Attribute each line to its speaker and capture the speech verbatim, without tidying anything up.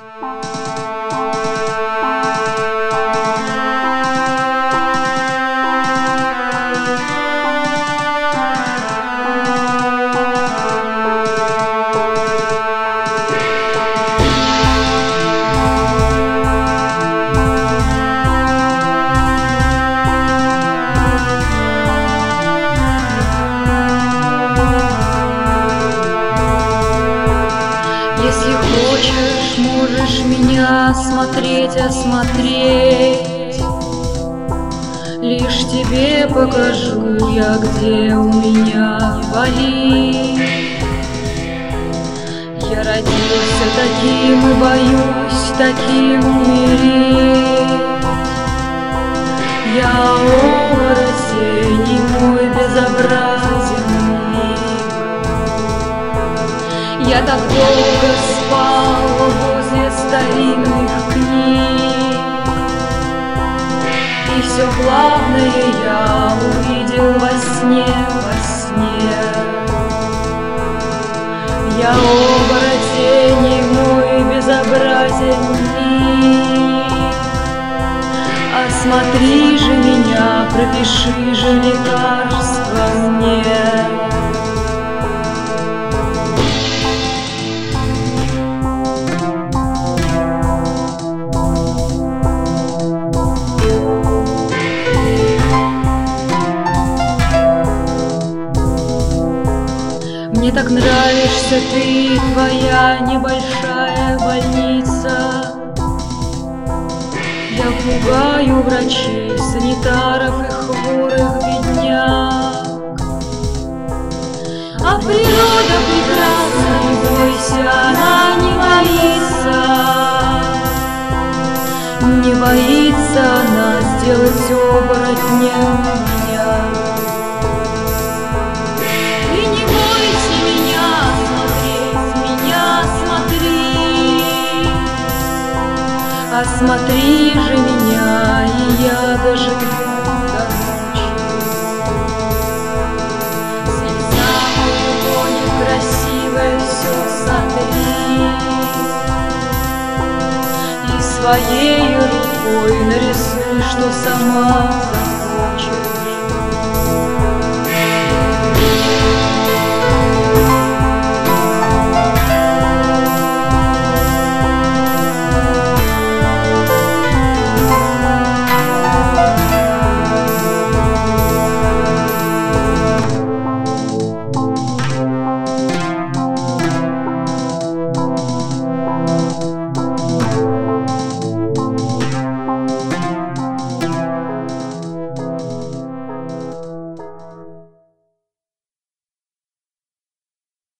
Speaker 1: Если хочешь, можешь меня смотреть, осмотреть. Лишь тебе покажу я, где у меня болит. Я родился таким и боюсь таким умереть. Я оборотень, и мой безобразен миг. Я так долго спал возле старинных книг, и все главное я увидел во сне, во сне. Я оборотень, и мой безобразен миг. Осмотри же меня, пропиши же лекарство мне. Мне так нравишься ты, твоя небольшая больница. Я пугаю врачей, санитаров и хворых бедняк. А природа прекрасна, не бойся, она не боится. Не боится она сделать оборотнем меня. Осмотри же меня, и я доживу до ночи. Слеза моего некрасивое все сотри, и своей рукой нарисуй, что сама